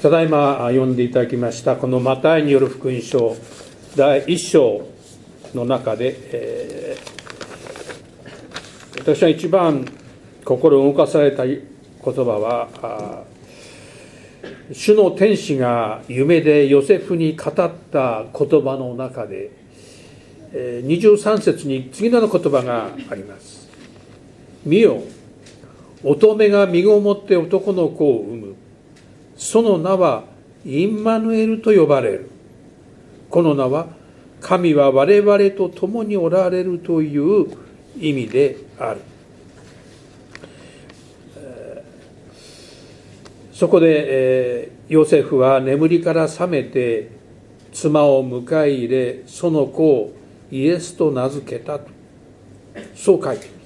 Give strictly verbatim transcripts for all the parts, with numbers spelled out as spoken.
ただいま読んでいただきましたこのマタイによる福音書だいいっ章の中で、えー、私は一番心を動かされた言葉は、主の天使が夢でヨセフに語った言葉の中でにじゅうさん節に次のような言葉があります。見よ、乙女が身ごもって男の子を産む。その名はインマヌエルと呼ばれる。この名は神は我々と共におられるという意味である。そこで、えー、ヨセフは眠りから覚めて妻を迎え入れ、その子をイエスと名付けたと、そう書いています。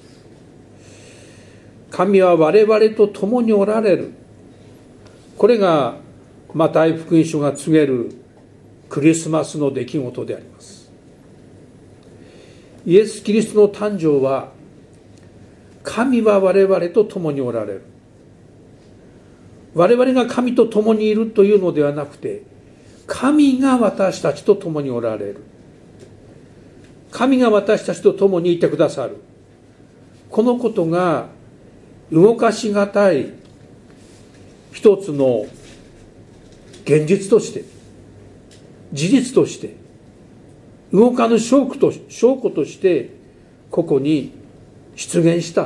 神は我々と共におられる。これがマタイ福音書が告げるクリスマスの出来事であります。イエス・キリストの誕生は、神は我々と共におられる。我々が神と共にいるというのではなくて、神が私たちと共におられる。神が私たちと共にいてくださる。このことが動かしがたい一つの現実として、事実として、動かぬ証拠と、証拠としてここに出現した。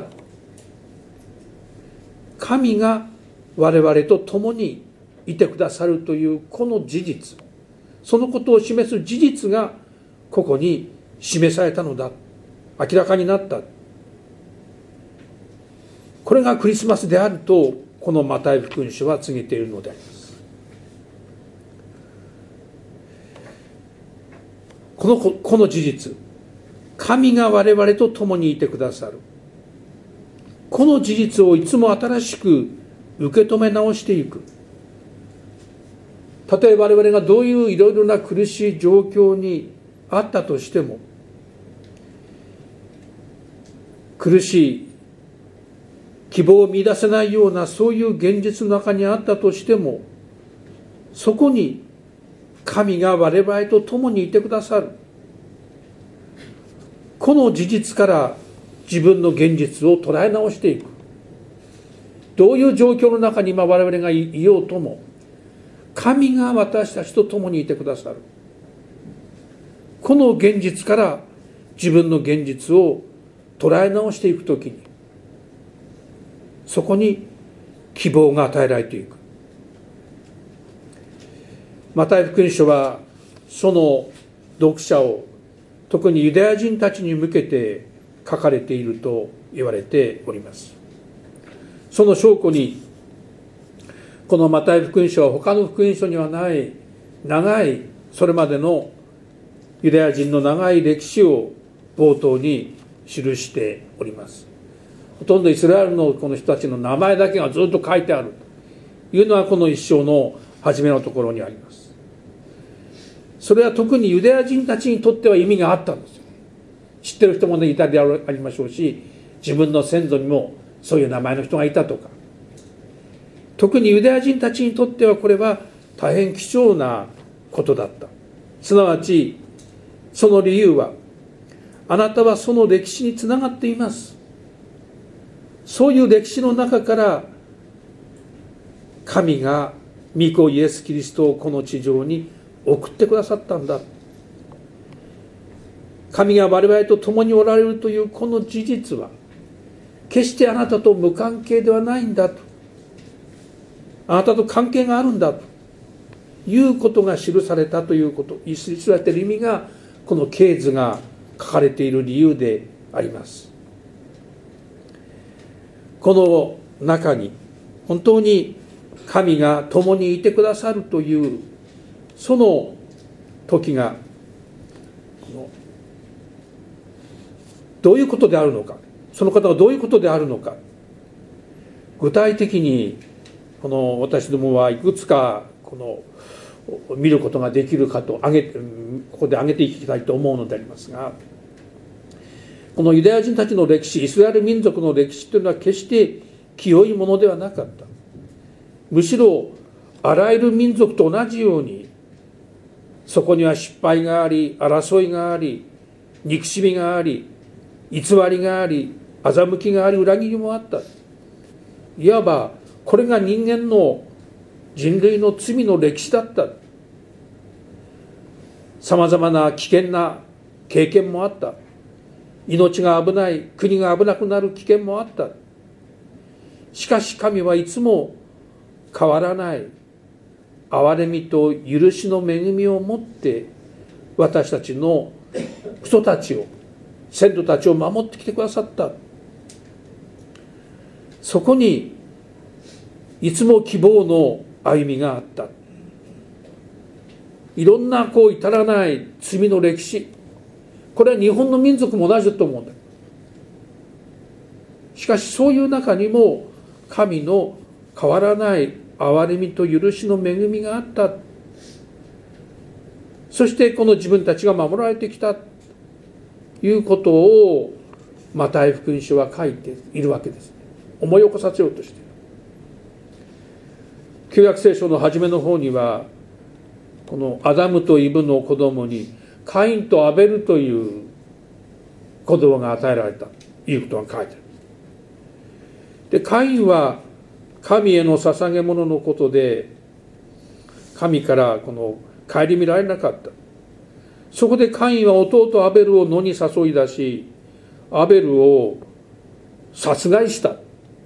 神が我々と共にいてくださるというこの事実、そのことを示す事実がここに示されたのだ、明らかになった。これがクリスマスであるとこのマタイ福音書は告げているのであります。この、この事実、神が我々と共にいてくださる、この事実をいつも新しく受け止め直していく。たとえ我々がどういういろいろな苦しい状況にあったとしても、苦しい希望を見出せないようなそういう現実の中にあったとしても、そこに神が我々と共にいてくださる、この事実から自分の現実を捉え直していく。どういう状況の中に今我々がいようとも、神が私たちと共にいてくださる。この現実から自分の現実を捉え直していくときに、そこに希望が与えられていく。マタイ福音書はその読者を特にユダヤ人たちに向けて書かれていると言われております。その証拠に、このマタイ福音書は他の福音書にはない長い、それまでのユダヤ人の長い歴史を冒頭に記しております。ほとんどイスラエルのこの人たちの名前だけがずっと書いてあるというのはこの一章の初めのところにあります。それは特にユダヤ人たちにとっては意味があったんですよ。知ってる人もね、いたでありましょうし、自分の先祖にもそういう名前の人がいたとか、特にユダヤ人たちにとってはこれは大変貴重なことだった。すなわちその理由は、あなたはその歴史につながっています。そういう歴史の中から神が御子イエス・キリストをこの地上に送ってくださったんだ。神が我々と共におられるというこの事実は決してあなたと無関係ではないんだと、あなたと関係があるんだということが記されたということ、記されている意味がこの経図が書かれている理由であります。この中に本当に神が共にいてくださるというその時がどういうことであるのか、その方がどういうことであるのか、具体的にこの私どもはいくつかこの見ることができるかと挙げここで挙げていきたいと思うのでありますが、このユダヤ人たちの歴史、イスラエル民族の歴史というのは決して清いものではなかった。むしろあらゆる民族と同じように、そこには失敗があり、争いがあり、憎しみがあり、偽りがあり、欺きがあり、裏切りもあった。いわばこれが人間の人類の罪の歴史だった。さまざまな危険な経験もあった。命が危ない、国が危なくなる危険もあった。しかし神はいつも変わらない憐れみと許しの恵みを持って私たちの人たちを、先祖たちを守ってきてくださった。そこにいつも希望の歩みがあった。いろんなこう至らない罪の歴史、これは日本の民族も同じだと思うんだ。しかしそういう中にも神の変わらない憐れみと許しの恵みがあった。そしてこの自分たちが守られてきたということをマタイ福音書は書いているわけです。思い起こさせようとしている。旧約聖書の初めの方には、このアダムとイブの子供にカインとアベルという子供が与えられたということが書いてある。で、カインは神への捧げ物のことで神からこの顧みられなかった。そこでカインは弟アベルを野に誘い出し、アベルを殺害した。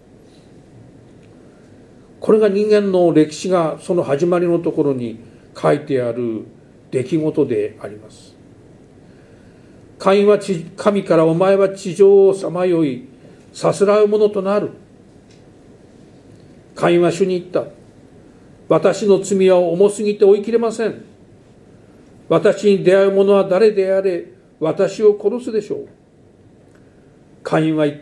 これが人間の歴史がその始まりのところに書いてある出来事であります。カインは神からお前は地上をさまよいさすらうものとなる。カインは主に言った。私の罪は重すぎて追いきれません。私に出会う者は誰であれ私を殺すでしょう。カインは言った。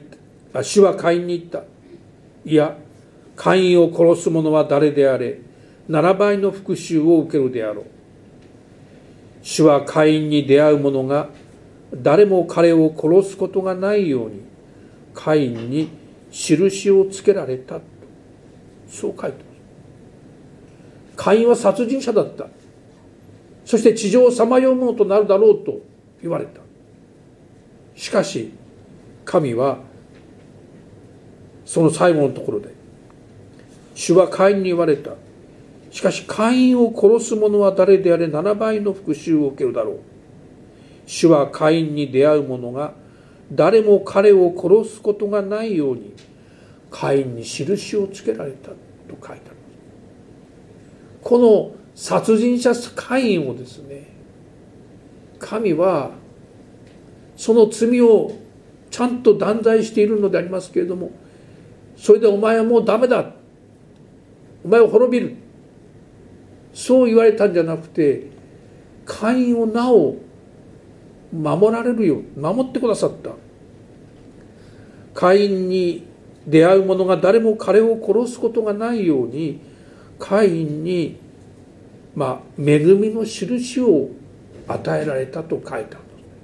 主はカインに言った。いや、カインを殺す者は誰であれななばいの復讐を受けるであろう。主はカインに出会う者が誰も彼を殺すことがないようにカインに印をつけられた。そう書いてます。カインは殺人者だった。そして地上をさまようものとなるだろうと言われた。しかし神はその最後のところで、主はカインに言われた。しかしカインを殺す者は誰であれななばいの復讐を受けるだろう。主はカインに出会う者が誰も彼を殺すことがないようにカインに印をつけられたと書いてあります。この殺人者カインをですね、神はその罪をちゃんと断罪しているのでありますけれども、それでお前はもうダメだ、お前は滅びる、そう言われたんじゃなくて、カインをなお守られるよう守ってくださった。カインに出会う者が誰も彼を殺すことがないようにカインにまあ恵みの印を与えられたと書いてある。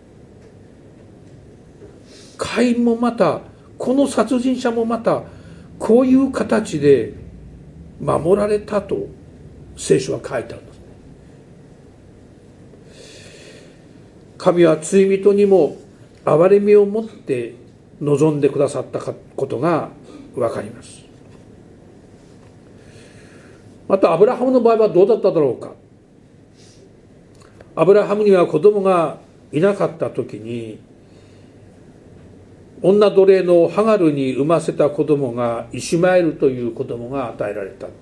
カインもまた、この殺人者もまたこういう形で守られたと聖書は書いてあるんです。神は罪人にも憐れみを持って望んでくださったことが分かります。またアブラハムの場合はどうだっただろうか。アブラハムには子供がいなかった時に、女奴隷のハガルに産ませた子供がイシュマエルという子供が与えられた。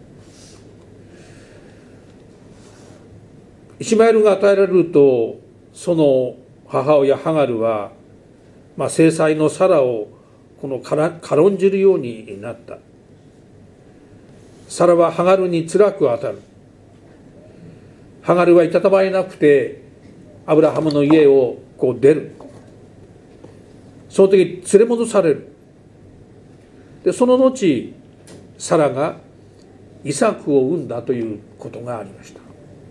イシュマエルが与えられると、その母親ハガルは、まあ、正妻のサラをこの軽んじるようになった。サラはハガルに辛く当たる。ハガルはいたたまれなくてアブラハムの家をこう出る。その時連れ戻される。でその後サラがイサクを産んだということがありました。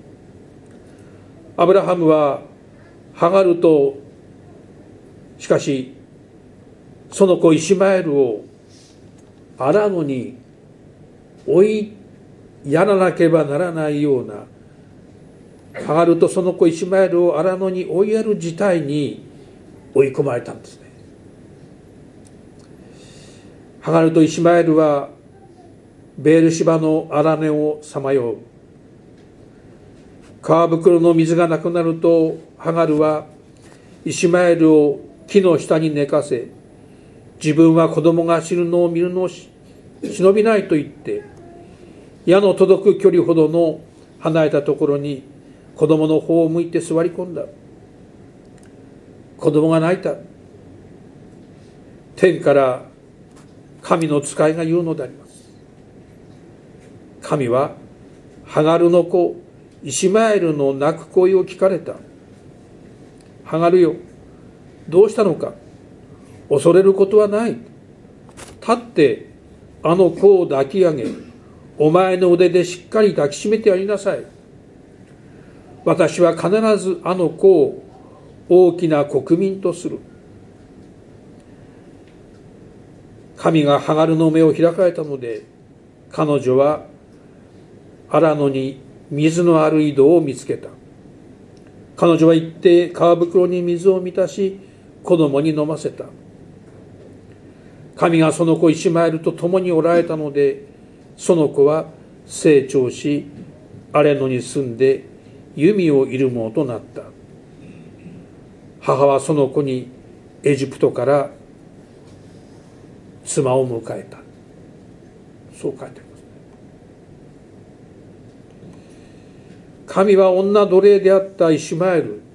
アブラハムはハガルと、しかしその子イシュマエルをアラノに追いやらなければならないような、ハガルとその子イシュマエルを荒野に追いやる事態に追い込まれたんですね。ハガルとイシュマエルはベールシバの荒野をさまよう。川袋の水がなくなると、ハガルはイシュマエルを木の下に寝かせ、自分は子供が死ぬのを見るのを忍びないと言って、矢の届く距離ほどの離れたところに子供の方を向いて座り込んだ。子供が泣いた。天から神の使いが言うのであります。神はハガルの子イシュマエルの泣く声を聞かれた。ハガルよ、どうしたのか。恐れることはない。立ってあの子を抱き上げ、お前の腕でしっかり抱きしめてやりなさい。私は必ずあの子を大きな国民とする。神がハガルの目を開かれたので、彼女は荒野に水のある井戸を見つけた。彼女は行って川袋に水を満たし、子供に飲ませた。神がその子イシュマエルと共におられたので、その子は成長し、荒野に住んで弓を射る者となった。母はその子にエジプトから妻を迎えた。そう書いてあります。神は女奴隷であったイシュマエル。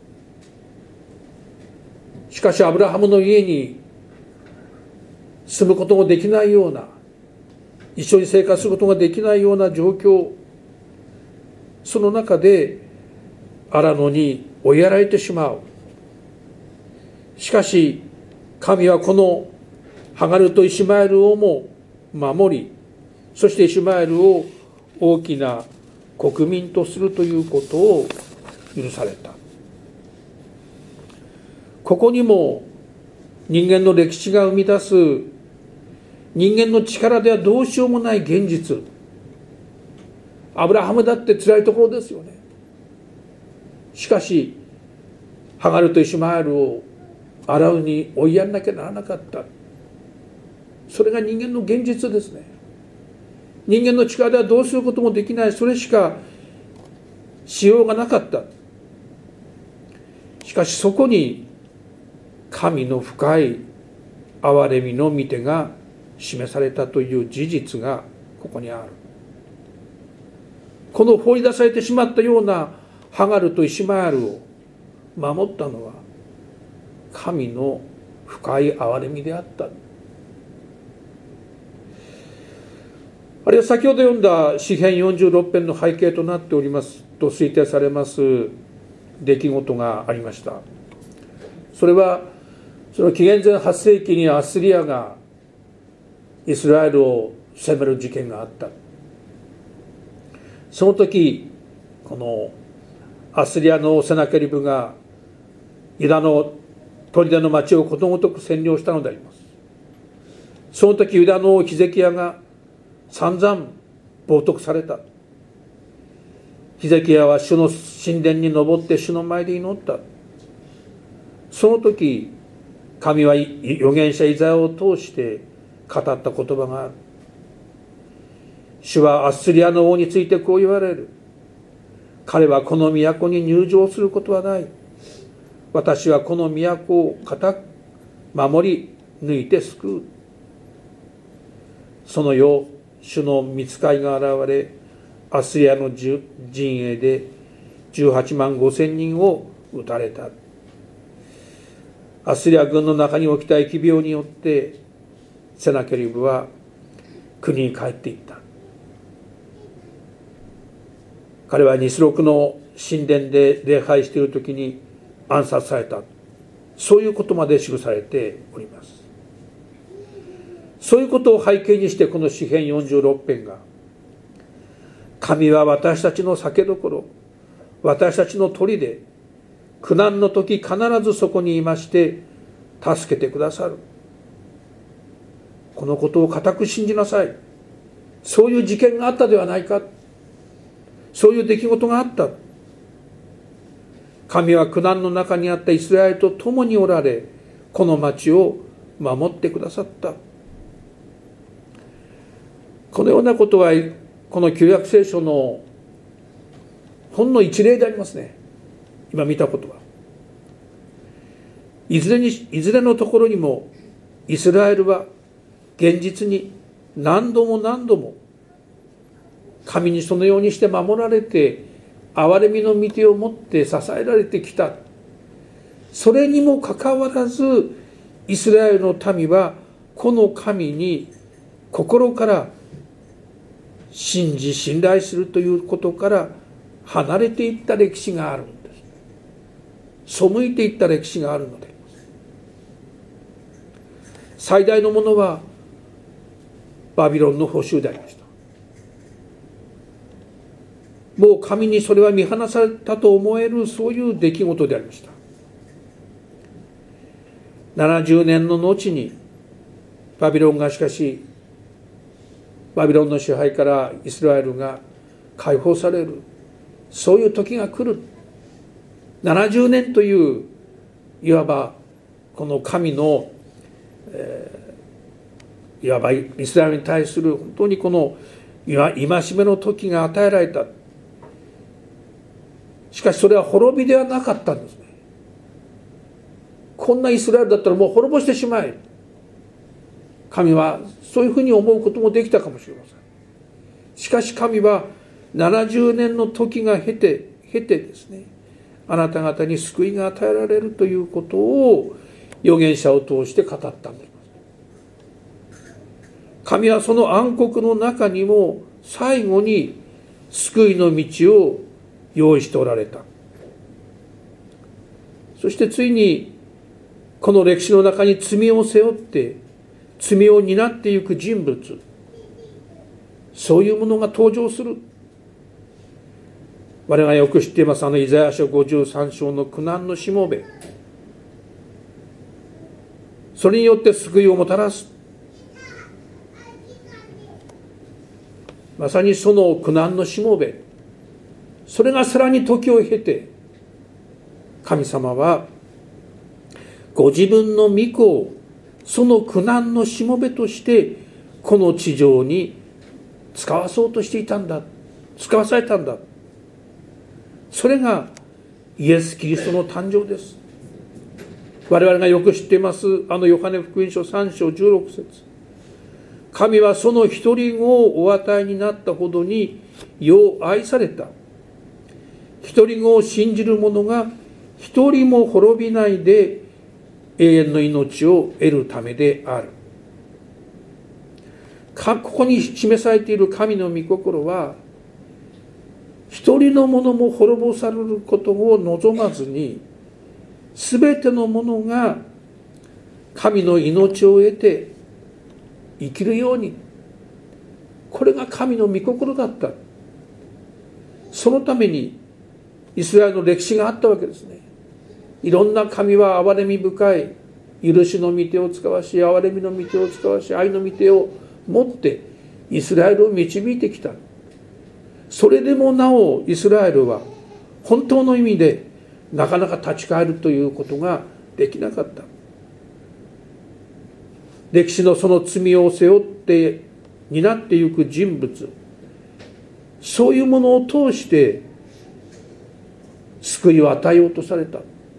しかしアブラハムの家に住むこともできないような、一緒に生活することができないような状況、その中で荒野に追いやられてしまう。しかし神はこのハガルとイシュマエルをも守り、そしてイシュマエルを大きな国民とするということを許された。ここにも人間の歴史が生み出す人間の力ではどうしようもない現実。アブラハムだって辛いところですよね。しかしハガルとイシュマエルを荒野に追いやらなきゃならなかった。それが人間の現実ですね。人間の力ではどうすることもできない、それしかしようがなかった。しかしそこに神の深い憐れみの御手が示されたという事実がここにある。この放り出されてしまったようなハガルとイシュマエルを守ったのは神の深い憐れみであった。あるいは先ほど読んだ詩編よんじゅうろっ編の背景となっておりますと推定されます出来事がありました。それはその紀元前はち世紀にアッスリアがイスラエルを攻める事件があった。その時このアッスリアのセナケリブがユダの砦の町をことごとく占領したのであります。その時ユダのヒゼキヤが散々冒涜された。ヒゼキヤは主の神殿に登って主の前で祈った。その時神は預言者イザヤを通して語った言葉がある。主はアッスリアの王についてこう言われる。彼はこの都に入城することはない。私はこの都を固く守り抜いて救う。その夜、主の御使いが現れ、アッスリアの陣営でじゅうはちまんごせんにんを撃たれた。アッスリア軍の中に起きた疫病によってセナケリブは国に帰っていった。彼はニスロクの神殿で礼拝している時に暗殺された。そういうことまで記されております。そういうことを背景にしてこの詩編よんじゅうろっ編が、神は私たちの酒どころ、私たちの砦、苦難の時必ずそこにいまして助けてくださる。このことを固く信じなさい。そういう事件があったではないか。 そういう出来事があった。神は苦難の中にあったイスラエルと共におられ、この町を守ってくださった。このようなことはこの旧約聖書のほんの一例でありますね。今見たことは。いずれに、いずれのところにもイスラエルは現実に何度も何度も神にそのようにして守られて、憐れみの御手を持って支えられてきた。それにもかかわらずイスラエルの民はこの神に心から信じ信頼するということから離れていった歴史があるんです。背いていった歴史があるのであります。最大のものはバビロンの捕囚でありました。もう神にそれは見放されたと思える、そういう出来事でありました。ななじゅうねんの後にバビロンがしかしバビロンの支配からイスラエルが解放される、そういう時が来る。ななじゅうねんといういわばこの神の、えー、いわばイスラエルに対する本当にこの戒めの時が与えられた。しかしそれは滅びではなかったんですね。こんなイスラエルだったらもう滅ぼしてしまえ。神はそういうふうに思うこともできたかもしれません。しかし神はななじゅうねんの時が経て経てですね、あなた方に救いが与えられるということを預言者を通して語ったんです。神はその暗黒の中にも最後に救いの道を用意しておられた。そしてついにこの歴史の中に罪を背負って罪を担っていく人物、そういうものが登場する。我々がよく知っていますあのイザヤ書ごじゅうさん章の苦難のしもべ、それによって救いをもたらす。まさにその苦難のしもべ、それがさらに時を経て神様はご自分の御子をその苦難のしもべとしてこの地上に使わそうとしていたんだ、使わされたんだ。それがイエス・キリストの誕生です。我々がよく知っていますあのヨハネ福音書さん章じゅうろく節、神はその一人子をお与えになったほどに世を愛された。一人子を信じる者が一人も滅びないで永遠の命を得るためである。ここに示されている神の御心は、一人の者も滅ぼされることを望まずに、すべての者が神の命を得て生きるように、これが神の御心だった。そのためにイスラエルの歴史があったわけですね。いろんな神は憐れみ深い許しの御手を使わし、憐れみの御手を使わし、愛の御手を持ってイスラエルを導いてきた。それでもなおイスラエルは本当の意味でなかなか立ち返るということができなかった。歴史のその罪を背負って担っていく人物、そういうものを通して救いを与えようとされた。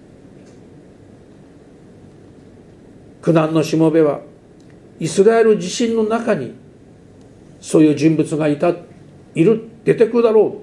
苦難のしもべはイスラエル自身の中にそういう人物がいた、いる、出てくるだろ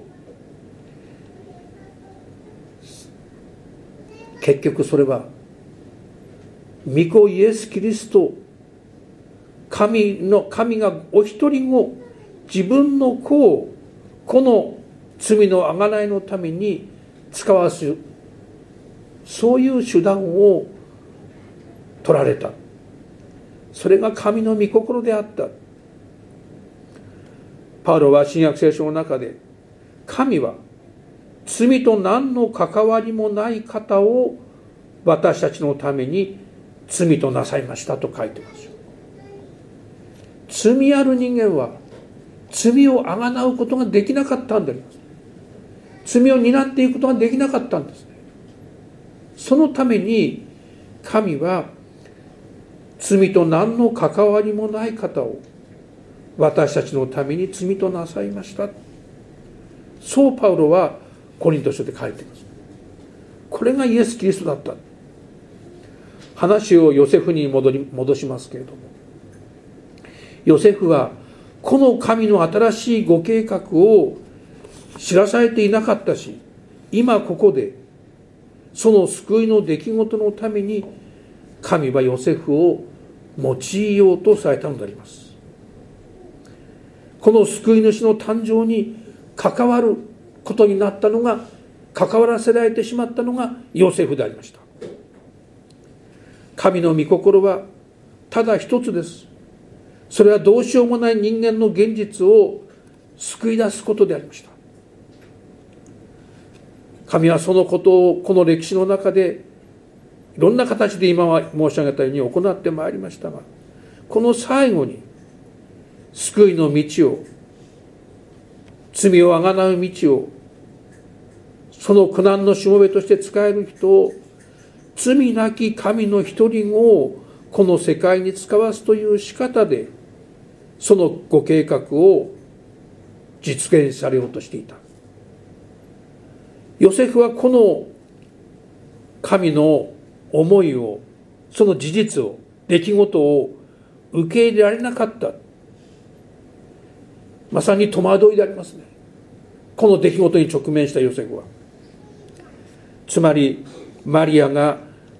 う。結局それは御子イエス・キリスト、神の神がお一人子、自分の子をこの罪の贖いのために使わす、そういう手段を取られた。それが神の御心であった。パウロは新約聖書の中で、神は罪と何の関わりもない方を私たちのために罪となさいましたと書いてます。罪ある人間は罪をあがなうことができなかったんであります。 罪を担っていくことができなかったんですね。そのために神は罪と何の関わりもない方を私たちのために罪となさいました。そうパウロはコリント書で書いています。これがイエス・キリストだった。話をヨセフに戻り戻しますけれども、ヨセフはこの神の新しいご計画を知らされていなかったし、今ここでその救いの出来事のために神はヨセフを用いようとされたのであります。この救い主の誕生に関わることになったのが、関わらせられてしまったのがヨセフでありました。神の御心はただ一つです。それはどうしようもない人間の現実を救い出すことでありました。神はそのことをこの歴史の中でいろんな形で今は申し上げたように行ってまいりましたが、この最後に救いの道を、罪をあがなう道を、その苦難のしもべとして使える人を、罪なき神の一人をこの世界に使わすという仕方で、そのご計画を実現されようとしていた。ヨセフはこの神の思いを、その事実を、出来事を受け入れられなかった。まさに戸惑いでありますね。この出来事に直面したヨセフは。つまりマリアが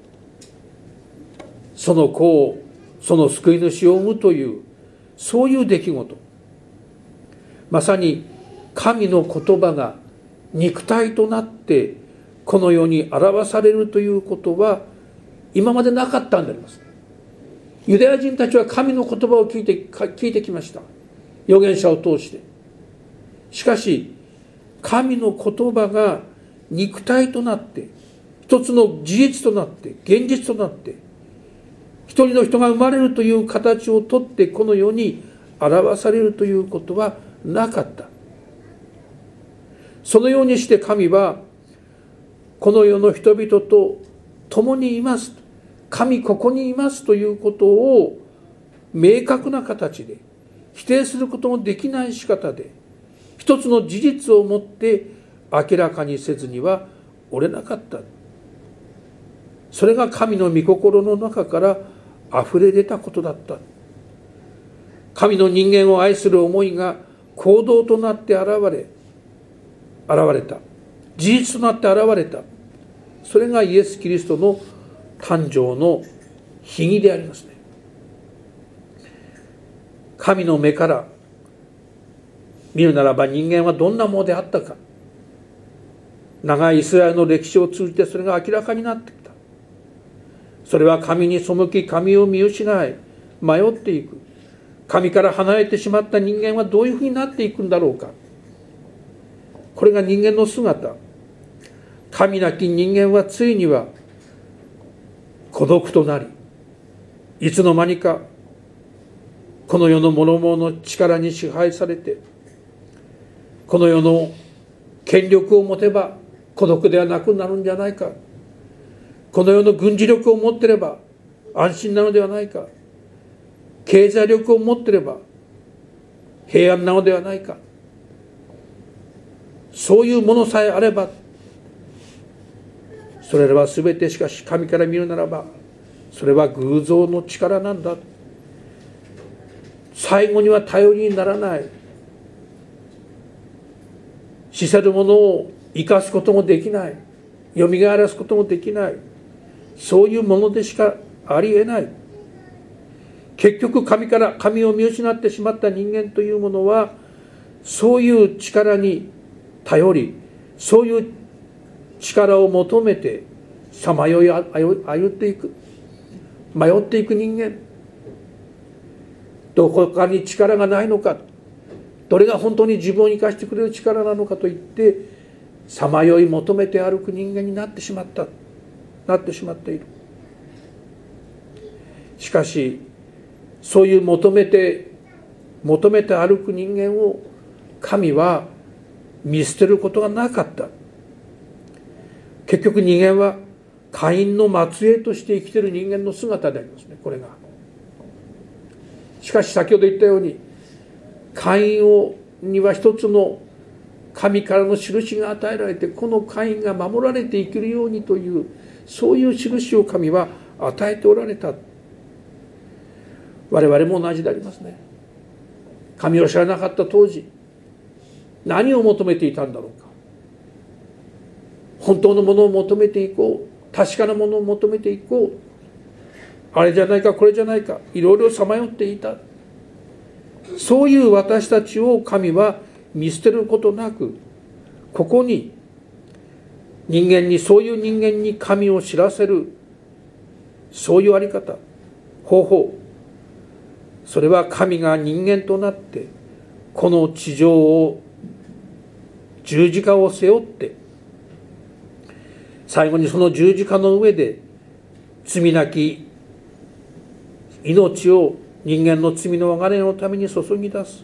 その子を、その救い主を産むという、そういう出来事、まさに神の言葉が肉体となってこの世に表されるということは今までなかったんであります。ユダヤ人たちは神の言葉を聞いて、聞いてきました。預言者を通して。しかし神の言葉が肉体となって一つの事実となって現実となって一人の人が生まれるという形をとってこの世に表されるということはなかった。そのようにして神はこの世の人々と共にいます、神ここにいますということを明確な形で否定することもできない仕方で一つの事実をもって明らかにせずにはおれなかった。それが神の御心の中からあふれ出たことだった。神の人間を愛する思いが行動となって現れ現れた、事実となって現れた。それがイエス・キリストの誕生の秘義でありますね。神の目から見るならば人間はどんなものであったか、長いイスラエルの歴史を通じてそれが明らかになってきた。それは神に背き神を見失い迷っていく、神から離れてしまった人間はどういうふうになっていくんだろうか。これが人間の姿。神なき人間はついには孤独となり、いつの間にかこの世の諸々の力に支配されて、この世の権力を持てば孤独ではなくなるんじゃないか、この世の軍事力を持っていれば安心なのではないか、経済力を持っていれば平安なのではないか、そういうものさえあれば、それらは全てしかし神から見るならばそれは偶像の力なんだ。最後には頼りにならない、死せるものを生かすこともできない、よみがえらすこともできない、そういうものでしかありえない。結局神から神を見失ってしまった人間というものはそういう力に頼り、そういう力を求めてさまよい歩っていく、迷っていく人間。どこかに力がないのか、どれが本当に自分を生かしてくれる力なのかといってさまよい求めて歩く人間になってしまったなってしまっている。しかしそういう求めて求めて歩く人間を神は見捨てることがなかった。結局人間はカインの末裔として生きている人間の姿でありますね、これが。しかし先ほど言ったように、カインをには一つの神からの印が与えられて、このカインが守られて生きるようにという、そういう印を神は与えておられた。我々も同じでありますね。神を知らなかった当時、何を求めていたんだろうか。本当のものを求めていこう、確かなものを求めていこう、あれじゃないかこれじゃないか、いろいろさまよっていた。そういう私たちを神は見捨てることなく、ここに人間に、そういう人間に神を知らせる、そういうあり方、方法、それは神が人間となってこの地上を、十字架を背負って、最後にその十字架の上で罪なき命を人間の罪の贖いのために注ぎ出す、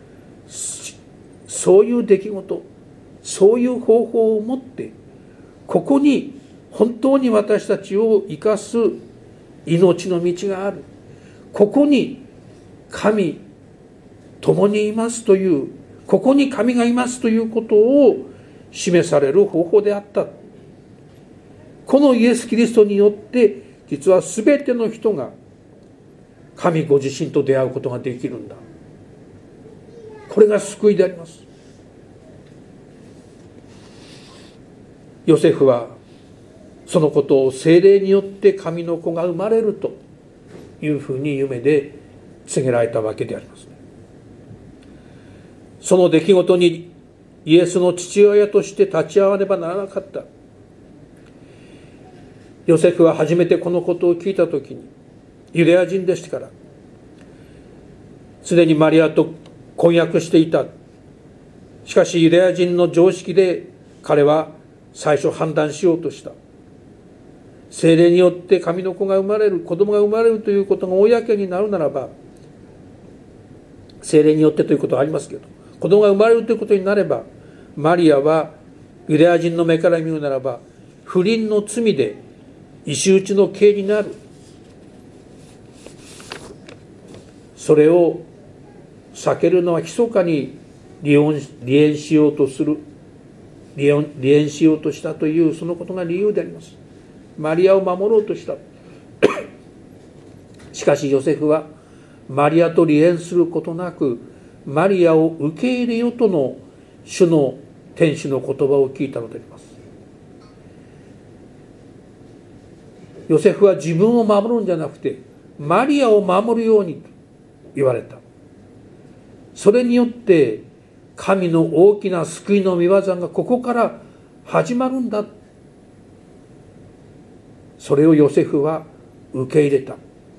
そういう出来事、そういう方法を持って、ここに本当に私たちを生かす命の道がある。ここに神共にいますという、ここに神がいますということを示される方法であった。このイエス・キリストによって、実は全ての人が神ご自身と出会うことができるんだ。これが救いであります。ヨセフはそのことを聖霊によって神の子が生まれるというふうに夢で告げられたわけでありますね。その出来事にイエスの父親として立ち会わねばならなかった。ヨセフは初めてこのことを聞いたときに、ユダヤ人でしたから、すでにマリアと婚約していた。しかしユダヤ人の常識で彼は最初判断しようとした。聖霊によって神の子が生まれる、子供が生まれるということが公になるならば、聖霊によってということはありますけど、子供が生まれるということになれば、マリアはユダヤ人の目から見るならば不倫の罪で石打ちの刑になる。それを避けるのは密かに離婚離縁しようとする離縁離縁しようとしたという、そのことが理由であります。マリアを守ろうとした。しかしヨセフはマリアと離縁することなく、マリアを受け入れよとの主の天使の言葉を聞いたのであります。ヨセフは自分を守るんじゃなくてマリアを守るようにと言われた。それによって神の大きな救いの御業がここから始まるんだ。それをヨセフは受け入れた。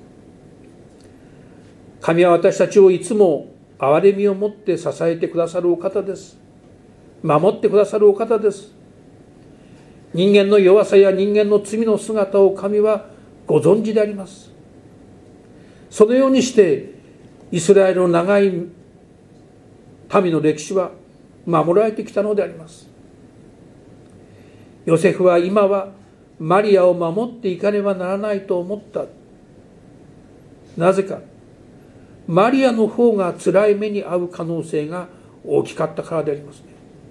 神は私たちをいつも憐れみを持って支えてくださるお方です。守ってくださるお方です。人間の弱さや人間の罪の姿を神はご存知であります。そのようにしてイスラエルの長い民の歴史は守られてきたのであります。ヨセフは今はマリアを守っていかねばならないと思った。なぜか、マリアの方が辛い目に遭う可能性が大きかったからでありますね。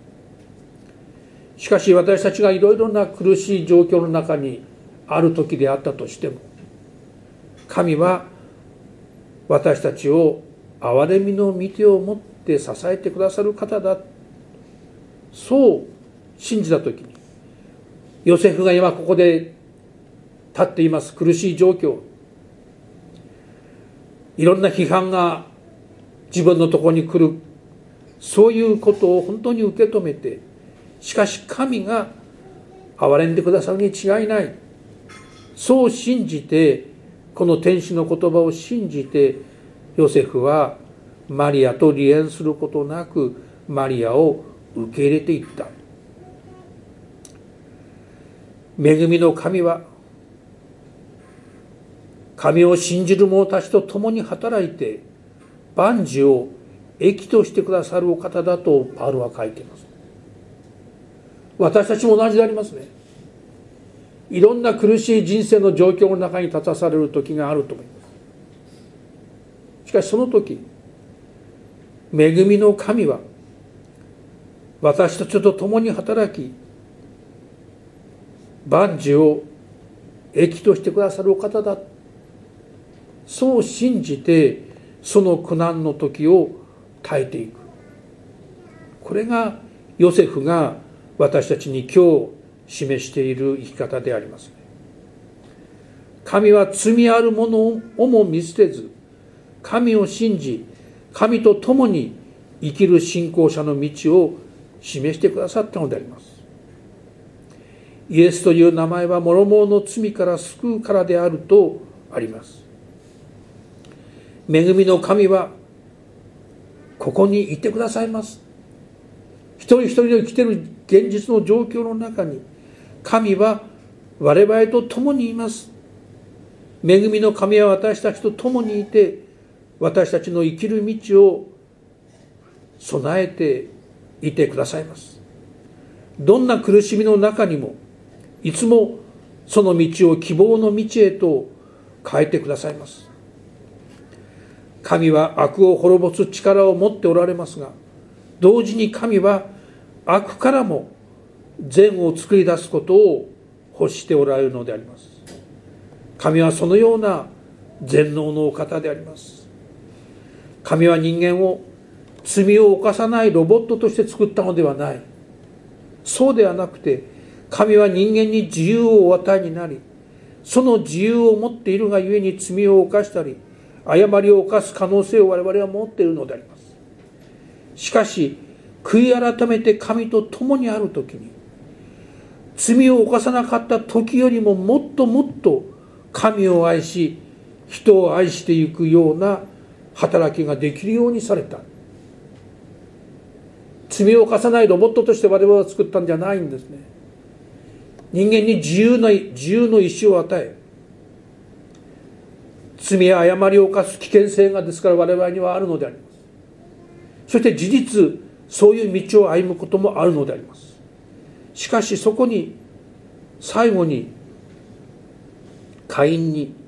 しかし私たちがいろいろな苦しい状況の中にある時であったとしても、神は私たちを憐れみの御手を持って支えてくださる方だ、そう信じた時に、ヨセフが今ここで立っています苦しい状況、いろんな批判が自分のところに来る、そういうことを本当に受け止めて、しかし神が憐れんでくださるに違いない、そう信じて、この天使の言葉を信じて、ヨセフはマリアと離縁することなくマリアを受け入れていった。恵みの神は神を信じる者たちと共に働いて万事を益としてくださるお方だとパウロは書いています。 私たちも同じでありますね。いろんな苦しい人生の状況の中に立たされる時があると思います。しかしその時、恵みの神は私たちと共に働き、万事を益としてくださるお方だ、そう信じてその苦難の時を耐えていく。これがヨセフが私たちに今日示している生き方であります。神は罪あるものをも見捨てず、神を信じ、神と共に生きる信仰者の道を示してくださったのであります。イエスという名前は諸々の罪から救うからであるとあります。恵みの神はここにいてくださいます。一人一人の生きている現実の状況の中に神は我々と共にいます。恵みの神は私たちと共にいて、私たちの生きる道を備えていてくださいます。どんな苦しみの中にもいつもその道を希望の道へと変えてくださいます。神は悪を滅ぼす力を持っておられますが、同時に神は悪からも善を作り出すことを欲しておられるのであります。神はそのような全能のお方であります。神は人間を罪を犯さないロボットとして作ったのではない。そうではなくて、神は人間に自由をお与えになり、その自由を持っているがゆえに罪を犯したり誤りを犯す可能性を我々は持っているのであります。しかし悔い改めて神と共にあるときに、罪を犯さなかった時よりももっともっと神を愛し人を愛していくような働きができるようにされた。罪を犯さないロボットとして我々は作ったんじゃないんですね。人間に自由な自由の意志を与え、罪や誤りを犯す危険性がですから我々にはあるのであります。そして事実そういう道を歩むこともあるのであります。しかしそこに最後にカインに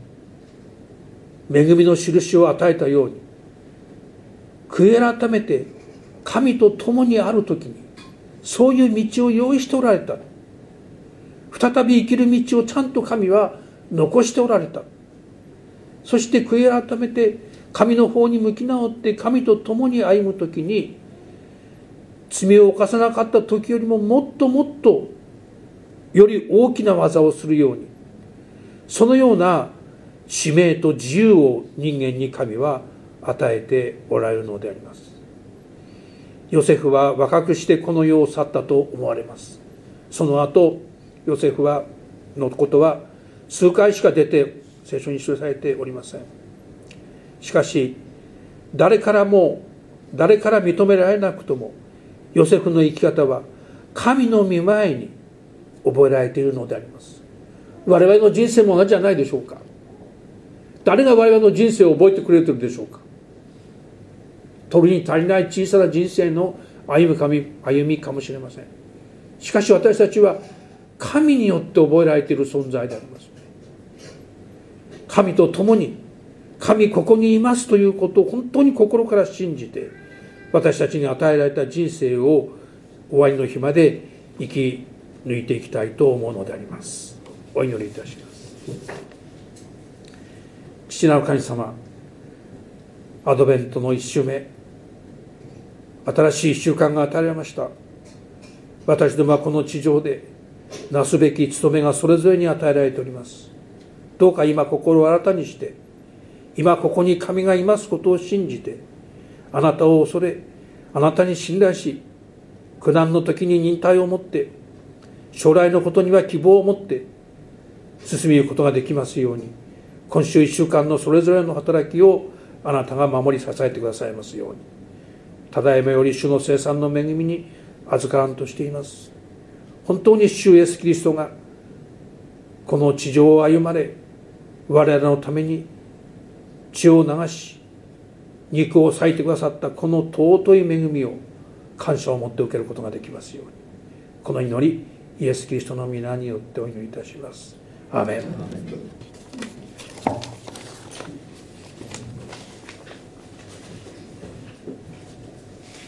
恵みの印を与えたように、悔い改めて神と共にあるときにそういう道を用意しておられた。再び生きる道をちゃんと神は残しておられた。そして悔い改めて神の方に向き直って神と共に歩むときに、罪を犯さなかった時よりももっともっとより大きな技をするように、そのような使命と自由を人間に神は与えておられるのであります。ヨセフは若くしてこの世を去ったと思われます。その後ヨセフはのことは数回しか出て聖書に記されておりません。しかし誰からも誰から認められなくともヨセフの生き方は神の御前に覚えられているのであります。我々の人生も同じじゃないでしょうか。誰が我々の人生を覚えてくれているでしょうか。取りに足りない小さな人生の歩みかみ歩みかもしれません。しかし私たちは神によって覚えられている存在であります。神と共に神ここにいますということを本当に心から信じて、私たちに与えられた人生を終わりの日まで生き抜いていきたいと思うのであります。お祈りいたします。父なる神様、アドベントの一週目、新しい一週間が与えられました。私どもはこの地上でなすべき務めがそれぞれに与えられております。どうか今心を新たにして、今ここに神がいますことを信じて、あなたを恐れ、あなたに信頼し、苦難の時に忍耐を持って、将来のことには希望を持って進みゆくことができますように、今週一週間のそれぞれの働きをあなたが守り支えてくださいますように。ただいまより主の聖産の恵みに預からんとしています。本当に主イエスキリストがこの地上を歩まれ、我々のために血を流し肉を裂いてくださったこの尊い恵みを感謝を持って受けることができますように。 この祈りイエス・キリストの皆によってお祈りいたします。アーメン。